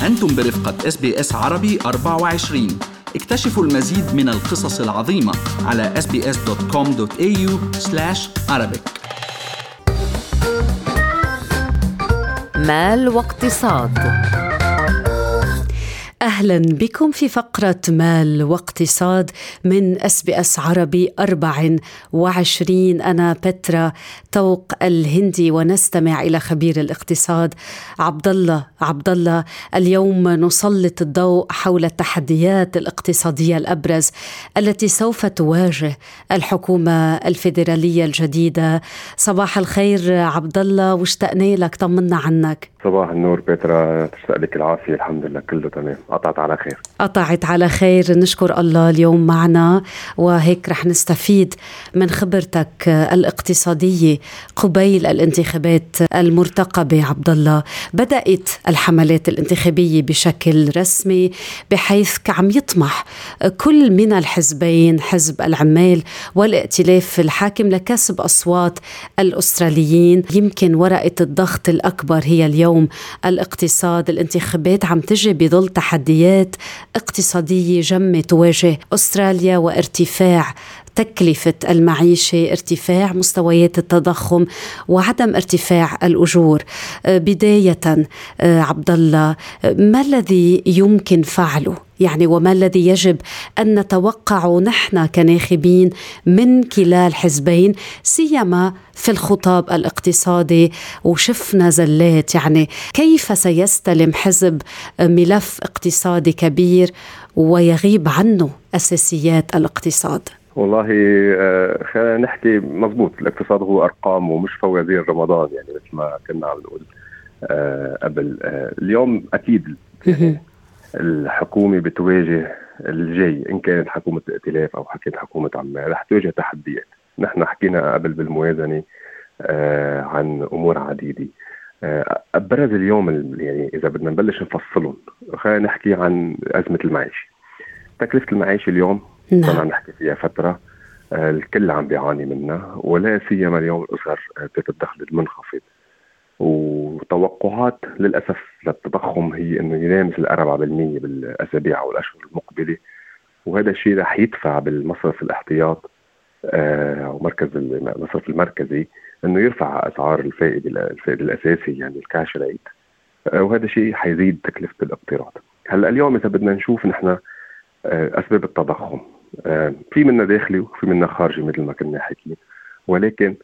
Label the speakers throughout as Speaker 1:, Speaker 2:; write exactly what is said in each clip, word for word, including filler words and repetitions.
Speaker 1: أنتم برفقة إس بي إس عربي أربعة وعشرين. اكتشفوا المزيد من القصص العظيمة على إس بي إس دوت كوم دوت إيه يو سلاش عربيك.
Speaker 2: مال واقتصاد. أهلا بكم في فقرة مال واقتصاد من إس بي إس عربي أربعة وعشرين. أنا بترا طوق الهندي ونستمع إلى خبير الاقتصاد عبدالله عبدالله. اليوم نسلط الضوء حول التحديات الاقتصادية الأبرز التي سوف تواجه الحكومة الفيدرالية الجديدة. صباح الخير عبدالله، واشتقنا لك، طمنا عنك.
Speaker 3: صباح النور بيترا، تشتاق لك العافية. الحمد لله كله تمام، قطعت على خير.
Speaker 2: قطعت على خير، نشكر الله. اليوم معنا وهيك رح نستفيد من خبرتك الاقتصادية قبيل الانتخابات المرتقبة. عبد الله، بدأت الحملات الانتخابية بشكل رسمي بحيث عم يطمح كل من الحزبين، حزب العمال والائتلاف الحاكم، لكسب أصوات الأستراليين. يمكن ورقة الضغط الأكبر هي اليوم الاقتصاد. الانتخابات عم تجي بظل تحديات اقتصادية جمة تواجه أستراليا، وارتفاع تكلفة المعيشة، ارتفاع مستويات التضخم، وعدم ارتفاع الأجور. بداية عبد الله، ما الذي يمكن فعله؟ يعني وما الذي يجب أن نتوقعه نحن كناخبين من كلا الحزبين، سيما في الخطاب الاقتصادي؟ وشفنا زلات، يعني كيف سيستلم حزب ملف اقتصادي كبير ويغيب عنه أساسيات الاقتصاد؟
Speaker 3: والله خلينا نحكي مزبوط، الاقتصاد هو أرقام ومش فوازير رمضان، يعني مثل ما كنا عم نقول قبل. اليوم أكيد الحكومة بتواجه الجاي، إن كانت حكومة ائتلاف أو كانت حكومة عمال، رح تواجه تحديات. نحن حكينا قبل بالموازنة عن أمور عديدة. أبرز اليوم يعني إذا بدنا نبلش نفصلهم، خلينا نحكي عن أزمة المعيشة. تكلفة المعيشة اليوم
Speaker 2: نعم.
Speaker 3: طبعا نحكي فيها فترة، الكل عم بيعاني منها، ولا سيما اليوم الأسر ذات الدخل المنخفض. وتوقعات للأسف للتضخم هي أنه يلامس الأربعة بالمية بالأسابيع أو الأشهر المقبلة، وهذا الشيء رح يدفع بالمصرف الاحتياط أو مركز المصرف المركزي أنه يرفع أسعار الفائدة الفائد الأساسي، يعني الكاش ريت، وهذا شيء حيزيد تكلفة الاقتراض. هلأ اليوم إذا بدنا نشوف نحن أسباب التضخم، في منا داخلي وفي منا خارجي مثل ما كنا حكيين، ولكن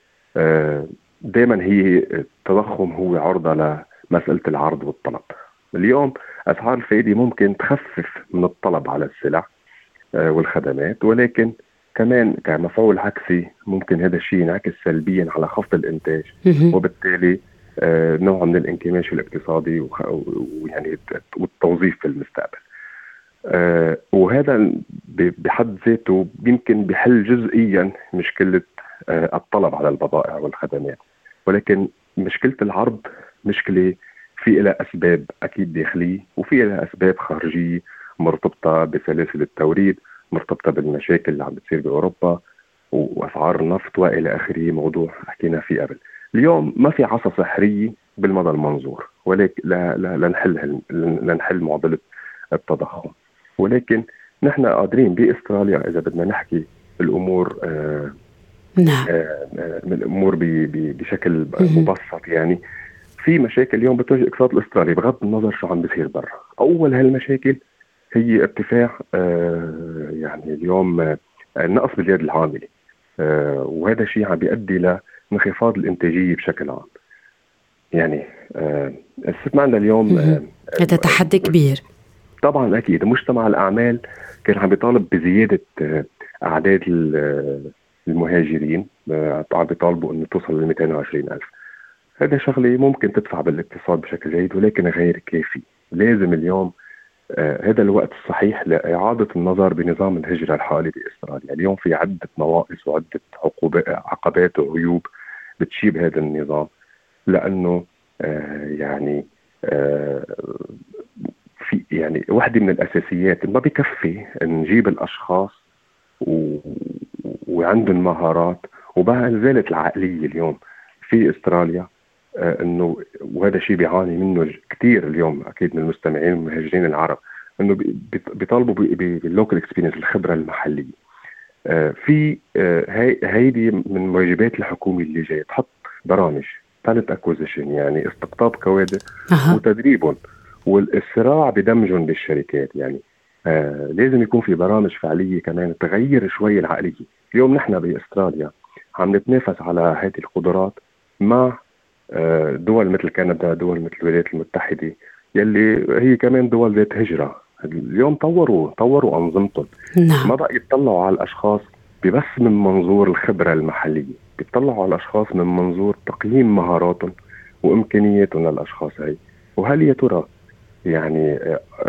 Speaker 3: دائما هي التضخم هو عرضة لمسألة العرض والطلب. اليوم أسعار الفائدة ممكن تخفف من الطلب على السلع والخدمات، ولكن كمان كمفعول عكسي ممكن هذا الشيء ينعكس سلبيا على خفض الإنتاج، وبالتالي نوع من الانكماش الاقتصادي ويعني والتوظيف في المستقبل. آه وهذا بحد ذاته يمكن بحل جزئيا مشكلة آه الطلب على البضائع والخدمات، ولكن مشكلة العرض مشكلة في لها أسباب أكيد داخلية وفي لها أسباب خارجية مرتبطة بسلاسل التوريد، مرتبطة بالمشاكل اللي عم بتصير بأوروبا وأسعار النفط وإلى آخره، موضوع حكينا فيه قبل. اليوم ما في عصا سحرية بالمدى المنظور ولكن لا لا لنحل لنحل معضلة التضخم، ولكن نحن قادرين بأستراليا إذا بدنا نحكي الأمور آه
Speaker 2: نعم
Speaker 3: آه الأمور بشكل مبسط. يعني في مشاكل اليوم بتواجه الاقتصاد الأسترالي بغض النظر شو عم بيصير برا. أول هالمشاكل هي ارتفاع آه يعني اليوم آه النقص باليد العاملة، آه وهذا شيء عم بيؤدي لانخفاض الإنتاجية بشكل عام. يعني آه استثمارنا اليوم آه
Speaker 2: هذا تحدي كبير.
Speaker 3: طبعا أكيد مجتمع الأعمال كان عم بيطالب بزيادة أعداد المهاجرين، عم بيطالبوا أنه توصل ل مئتين وعشرين ألف. هذا شغلة ممكن تدفع بالاقتصاد بشكل جيد ولكن غير كافي. لازم اليوم آه هذا الوقت الصحيح لإعادة النظر بنظام الهجرة الحالي بإستراليا. اليوم في عدة نواقص وعدة عقبات وعيوب بتشيب هذا النظام، لأنه آه يعني آه في يعني واحدة من الأساسيات ما بيكفي نجيب الأشخاص و... وعندهم مهارات وبقى زالت العقلية اليوم في استراليا آه انه وهذا شيء بيعاني منه كتير اليوم أكيد من المستمعين والمهاجرين العرب إنه بيطالبوا باللوكال اكسبيرينس، الخبرة المحلية. آه في آه هاي هيدي من واجبات الحكومة اللي جاية، تحط برامج talent acquisition يعني استقطاب كوادر أه. وتدريبهم والصراع بدمجهم بالشركات. يعني آه لازم يكون في برامج فعلية كمان تغير شوي العقلية. اليوم نحن بأستراليا عم نتنافس على هذه القدرات مع آه دول مثل كندا، دول مثل الولايات المتحدة يلي هي كمان دول ذات هجرة. اليوم طوروا طوروا أنظمتهم. نعم. ما بقى يتطلعوا على الأشخاص ببس من منظور الخبرة المحلية، بيتطلعوا على الأشخاص من منظور تقييم مهاراتهم وإمكانياتهم للأشخاص هاي، وهل يا ترى يعني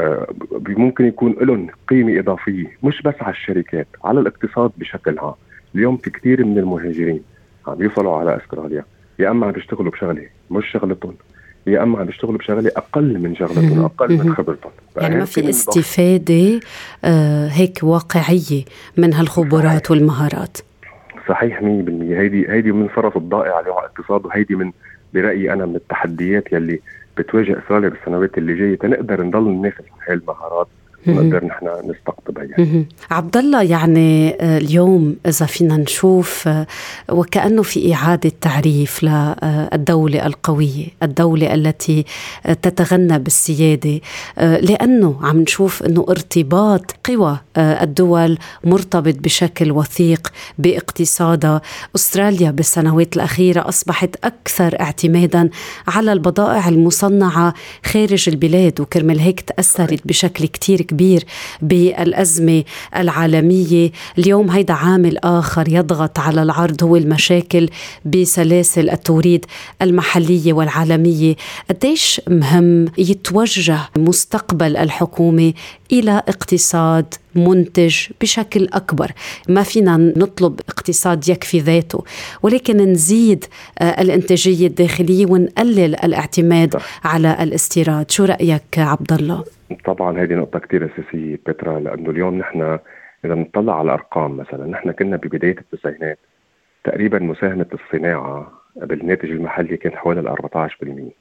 Speaker 3: ممكن يكون لهم قيمة إضافية مش بس على الشركات، على الاقتصاد بشكل عام. اليوم في كتير من المهاجرين عم يوصلوا على أستراليا يا أما عم بيشتغلوا بشغلة مش شغلتهم، يا أما عم بيشتغلوا بشغلة أقل من شغلتهم، أقل من خبرتهم.
Speaker 2: يعني ما في استفادة آه هيك واقعية من هالخبرات صحيح. والمهارات.
Speaker 3: صحيح مية بالمية. هيدي هيدي من فرص الضائعة على الاقتصاد، وهيدي من برأيي أنا من التحديات يلي بتواجه أستراليا بالسنوات اللي جاية تنقدر نضل ننافس على هاي المهارات ونقدر نحن نستقطبها. يعني
Speaker 2: عبد الله، يعني اليوم إذا فينا نشوف وكأنه في إعادة تعريف للدولة القوية، الدولة التي تتغنى بالسيادة، لأنه عم نشوف أنه ارتباط قوى الدول مرتبط بشكل وثيق باقتصادها. أستراليا بالسنوات الأخيرة أصبحت أكثر اعتمادا على البضائع المصنعة خارج البلاد، وكرمال هيك تأثرت بشكل كتير كبير بالأزمة العالمية. اليوم هيدا عامل آخر يضغط على العرض، هو المشاكل بسلاسل التوريد المحلية والعالمية. قديش مهم يتوجه مستقبل الحكومة إلى اقتصاد منتج بشكل أكبر؟ ما فينا نطلب اقتصاد يكفي ذاته، ولكن نزيد الإنتاجية الداخلية ونقلل الاعتماد على الاستيراد. شو رأيك عبد الله؟
Speaker 3: طبعا هذه نقطة كتير أساسية بترا، لأنه اليوم نحن إذا نطلع على الأرقام مثلا، نحن كنا ببداية التسعينات تقريبا مساهمة الصناعة بالناتج المحلي كانت حوالي الأربعة عشر بالمئة.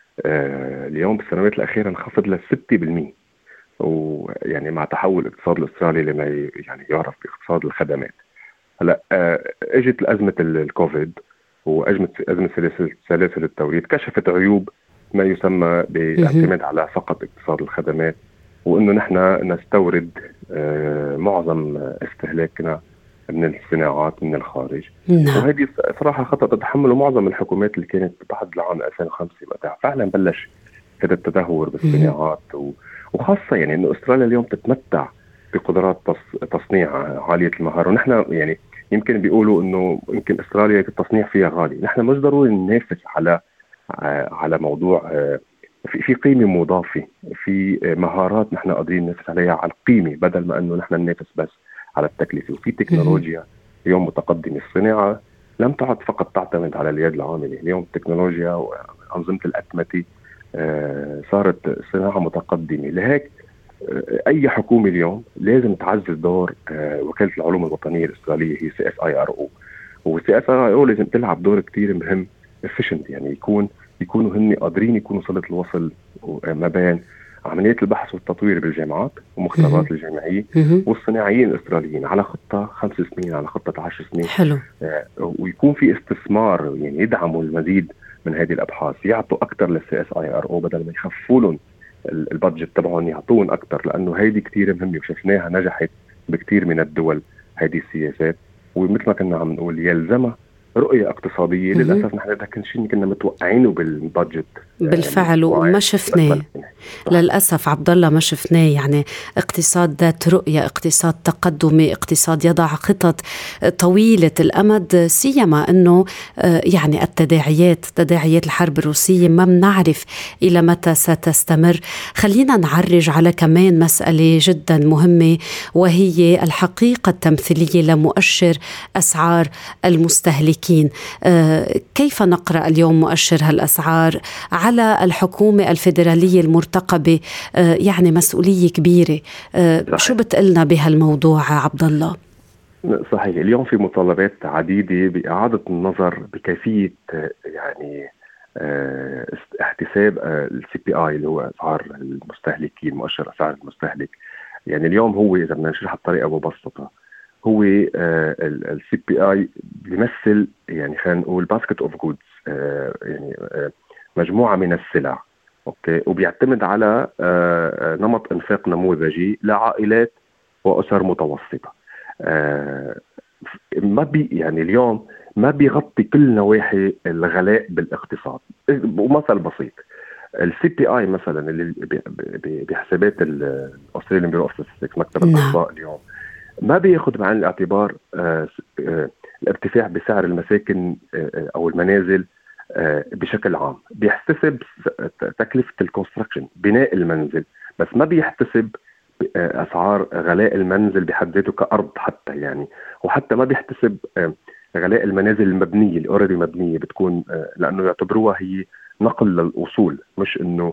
Speaker 3: آه اليوم بالسنوات الأخيرة انخفض للستة بالمئة، ويعني مع تحول الاقتصاد الأسترالي لما يعني يعرف باقتصاد الخدمات. هلا آه اجت الأزمة الكوفيد وأزمة أزمة سلاسل سلاسل التوريد، كشفت عيوب ما يسمى باعتماد على فقط اقتصاد الخدمات، وإنه نحن نستورد آه معظم استهلاكنا من الصناعات من الخارج. نعم. وهذه صراحة خطأ تتحمله معظم الحكومات اللي كانت بعد العام ألفين وخمسة وقتها فعلا بلش هذا التدهور بالصناعات، و... وخاصة يعني إنه أستراليا اليوم تتمتع بقدرات تص... تصنيع عالية المهارة. ونحن يعني يمكن بيقولوا إنه يمكن أستراليا التصنيع فيها غالي، نحن مش ضروري ننافس على على موضوع في في قيمة مضافة، في مهارات نحن قادرين ننافس عليها على القيمة بدل ما إنه نحن ننافس بس على التكلفة. وفي تكنولوجيا اليوم متقدمة. الصناعة لم تعد فقط تعتمد على اليد العاملة، اليوم التكنولوجيا وأنظمة الأتمتة صارت صناعة متقدمة. لهيك أي حكومة اليوم لازم تعزز دور وكالة العلوم الوطنية الأسترالية، هي سي إس آي آر أو، والسي إس آي آر أو لازم تلعب دور كتير مهم efficient، يعني يكون يكونوا هن قادرين يكونوا صلة الوصل ما بين عمليات البحث والتطوير بالجامعات ومختبرات الجامعية والصناعيين الأستراليين على خطة خمس سنين، على خطة عشر سنين.
Speaker 2: حلو.
Speaker 3: آه ويكون في استثمار، يعني يدعموا المزيد من هذه الأبحاث، يعطوا أكتر للسي إس آي آر أو بدل ما يخفوا لهم البادجت تبعهم، يعطون أكتر، لأنه هيدي كتير مهمة وشفناها نجحت بكتير من الدول هذه السياسات. ومثل ما كنا عم نقول يلزمها رؤية اقتصادية. للأسف نحن ده كان شيء كنا متوقعينه بالبادجت
Speaker 2: بالفعل وما شفناه للأسف عبد الله، ما شفناه. يعني اقتصاد ذات رؤية، اقتصاد تقدمي، اقتصاد يضع خطط طويلة الأمد، سيما أنه يعني التداعيات تداعيات الحرب الروسية ما بنعرف إلى متى ستستمر. خلينا نعرج على كمان مسألة جدا مهمة، وهي الحقيقة التمثيلية لمؤشر أسعار المستهلكين. كيف نقرأ اليوم مؤشر هالأسعار؟ على الحكومة الفيدرالية المرتقبة يعني مسؤولية كبيرة. شو بتقلنا بهالموضوع عبد الله؟
Speaker 3: صحيح، اليوم في مطالبات عديدة بإعادة النظر بكيفية يعني احتساب السي بي اي اللي هو اسعار المستهلكين، مؤشر اسعار المستهلك. يعني اليوم هو اذا بدنا نشرحها بطريقه مبسطه، هو السي بي اي بيمثل يعني خلينا نقول باسكت اوف جودز، يعني مجموعه من السلع، اوكي، وبيعتمد على نمط انفاق نموذجي لعائلات واسر متوسطه. ما بي يعني اليوم ما بيغطي كل نواحي الغلاء بالاقتصاد. ومثل بسيط، السي بي اي مثلا اللي بحسابات الاستراليان بيرو اوف ستاتستكس مكتب الاحصاء اليوم ما بياخذ بعين الاعتبار الارتفاع بسعر المساكن او المنازل بشكل عام، بيحتسب تكلفه الكونستراكشن بناء المنزل، بس ما بيحتسب اسعار غلاء المنزل بحد ذاته كارض حتى يعني، وحتى ما بيحتسب غلاء المنازل المبنيه اللي اوريدي مبنيه بتكون، لانه يعتبروها هي نقل للاصول، مش انه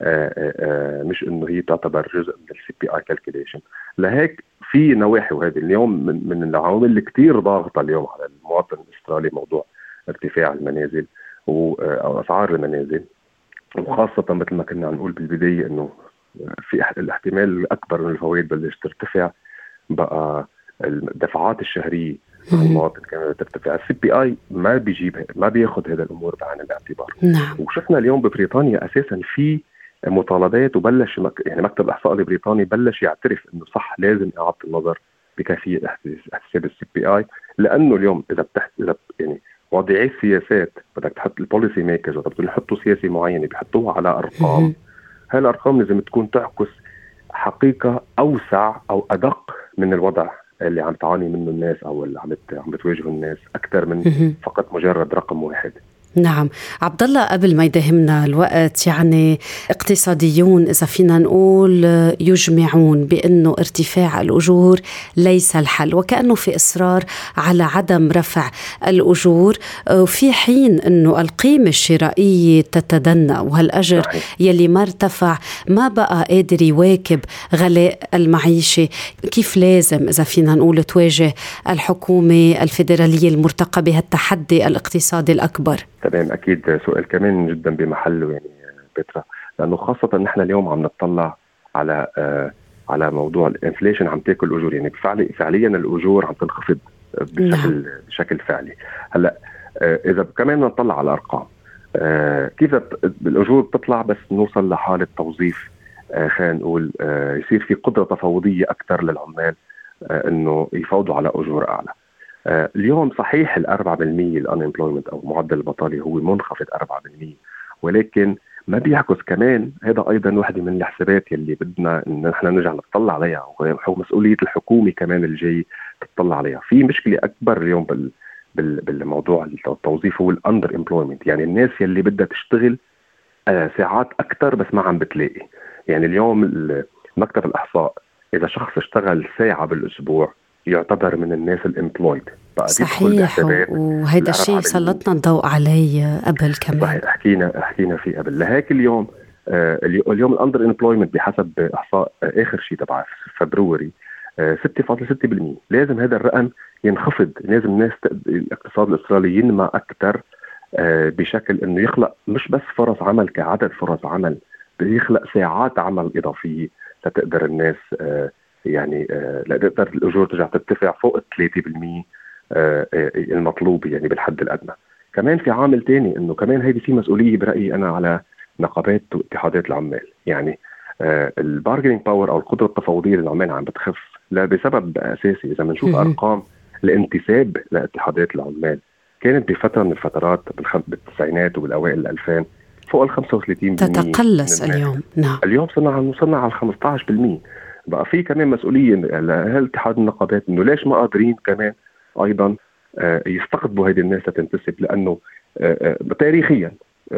Speaker 3: مش انه هي تعتبر جزء من السي بي اي كالكوليشن. لهيك في نواحي، وهذه اليوم من, من العوامل اللي كتير ضاغطه اليوم على المواطن الاسترالي، موضوع ارتفاع المنازل او اسعار المنازل، وخاصه مثل ما كنا عم نقول بالبدايه انه في الاحتمال الاكبر من الفوائد بلش ترتفع، بقى الدفعات الشهريه على المواطن كمان ترتفع. السي بي اي ما بيجيب ما بياخذ هذا الامور بعين الاعتبار.
Speaker 2: نعم.
Speaker 3: وشفنا اليوم ببريطانيا اساسا في مطالبات، وبلش مك... يعني مكتب الاحصاء البريطاني بلش يعترف انه صح لازم اعاده النظر بكيفيه احتساب السي بي اي، لانه اليوم اذا بتحت اذا يعني وضعي السياسات بدك تحط البوليسي ميكرز وبدك يحطوا سياسه معينه بيحطوها على ارقام، هاي الارقام لازم تكون تعكس حقيقه اوسع او ادق من الوضع اللي عم تعاني منه الناس او اللي عم عم بتواجهه الناس، اكثر من فقط مجرد رقم واحد.
Speaker 2: نعم. عبد الله، قبل ما يداهمنا الوقت، يعني اقتصاديون إذا فينا نقول يجمعون بأنه ارتفاع الأجور ليس الحل، وكأنه في إصرار على عدم رفع الأجور، في حين أنه القيمة الشرائية تتدنى، وهالأجر يلي ما ارتفع ما بقى قادر يواكب غلاء المعيشة. كيف لازم إذا فينا نقول تواجه الحكومة الفيدرالية المرتقبة هالتحدي الاقتصادي الأكبر؟
Speaker 3: تمام، أكيد سؤال كمان جدا بمحله يعني بترا، لأنه خاصة نحن اليوم عم نطلع على آه على موضوع الانفليشن عم تاكل الأجور، يعني فعلي فعليا الأجور عم تنخفض بشكل نعم. بشكل فعلي. هلا آه إذا كمان نطلع على الأرقام، آه كيف الأجور بتطلع بس نوصل لحالة توظيف، آه خلينا نقول آه يصير في قدرة تفاوضية أكثر للعمال آه إنه يفاوضوا على أجور أعلى. آه اليوم صحيح الأربعة بالمية الانemployment أو معدل البطالة هو منخفض أربعة بالمية، ولكن ما بيعكس كمان، هذا أيضا واحدة من الحسابات يلي بدنا إن نحن نرجع نطلع عليها، وهو مسؤولية الحكومة كمان الجاي تطلع عليها. في مشكلة أكبر اليوم بال بال بالموضوع التوظيف، هو الأندر امبلويمنت، يعني الناس يلي بدها تشتغل آه ساعات أكتر بس ما عم بتلاقي. يعني اليوم مكتب الإحصاء إذا شخص اشتغل ساعة بالأسبوع يعتبر من الناس الامبلويد.
Speaker 2: صحيح، وهذا الشيء سلطنا الضوء عليه قبل كمان.
Speaker 3: صحيح، حكينا حكينا فيه قبل. لهيك اليوم آه اليوم الاندر امبلويمنت بحسب احصاء آه اخر شيء تبع فبراير آه ستة فاصلة ستة بالمية. لازم هذا الرقم ينخفض، لازم الناس الاقتصاد الاسترالي ينمى اكثر آه بشكل انه يخلق مش بس فرص عمل كعدد فرص عمل، بيخلق ساعات عمل اضافيه لتقدر الناس آه يعني آه لا تقدر الاجور ترجع ترتفع فوق ثلاثة بالمية آه المطلوب يعني بالحد الادنى. كمان في عامل تاني انه كمان هيدي في مسؤوليه برايي انا على نقابات واتحادات العمال، يعني آه البارجينينج باور او القدره التفاوضيه للعمال عم بتخف، لا بسبب اساسي. اذا بنشوف ارقام الانتساب لاتحادات العمال كانت بفتره من الفترات بالتسعينات وبالاوائل الألفين فوق ال خمسة وثلاثين بالمية،
Speaker 2: تتقلص اليوم. نعم،
Speaker 3: اليوم صرنا وصلنا على خمسة عشر بالمية. بقى في كمان مسؤوليه لاتحاد النقابات انه ليش ما قادرين كمان ايضا يستقطبوا هذه الناس لتنتسب، لانه تاريخيا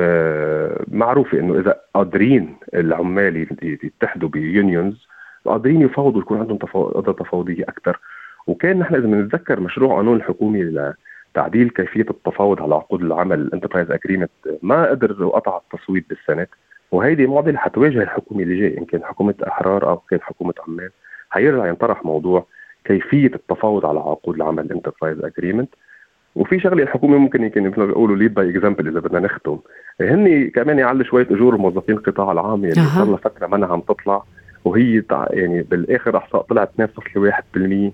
Speaker 3: معروفه انه اذا قادرين العمال يتحدوا بيونيونز قادرين يفاوضوا، يكون عندهم قدره تفاوضيه اكثر. وكان نحن اذا بنتذكر مشروع قانون الحكومي لتعديل كيفيه التفاوض على عقود العمل الانتربرايز اجريمنت ما قدر وقطع التصويت بالسنه، وهيدي معضله حتواجه الحكومه اللي جاي، ان كان حكومه احرار او كان حكومه عمال، حيرجع ينطرح موضوع كيفيه التفاوض على عقود العمل الانتربرايز اجريمنت. وفي شغله الحكومه ممكن يمكن مثل ما بيقولوا ليد باي اكزامبل اذا بدنا نختم، هن كمان يعلي شويه اجور الموظفين القطاع العام اللي صار لها فتره منها عم تطلع، وهي يعني بالاخر احصاء طلعت اثنين فاصلة واحد بالمية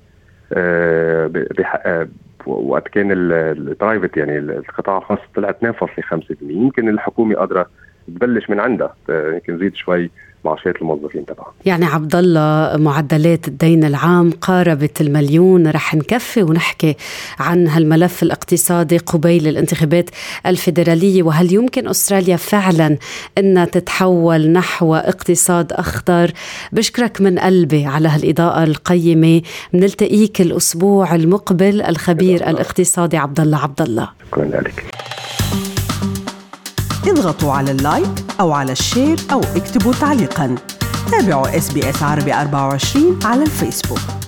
Speaker 3: آه وقت كان البرايفت يعني القطاع الخاص طلع اثنين فاصلة خمسة بالمية. يمكن الحكومه قادره تبلش من عندها يمكن زيد شوي معاشات الموظفين تبعها.
Speaker 2: يعني عبد الله معدلات الدين العام قاربت المليون، رح نكفي ونحكي عن هالملف الاقتصادي قبيل الانتخابات الفيدرالية، وهل يمكن أستراليا فعلا أن تتحول نحو اقتصاد أخضر؟ بشكرك من قلبي على هالإضاءة القيمة، منلتقيك الأسبوع المقبل الخبير الاقتصادي عبد الله عبد الله.
Speaker 3: شكرا لك.
Speaker 4: اضغطوا على اللايك أو على الشير أو اكتبوا تعليقاً. تابعوا إس بي إس عربي أربعة وعشرين على الفيسبوك.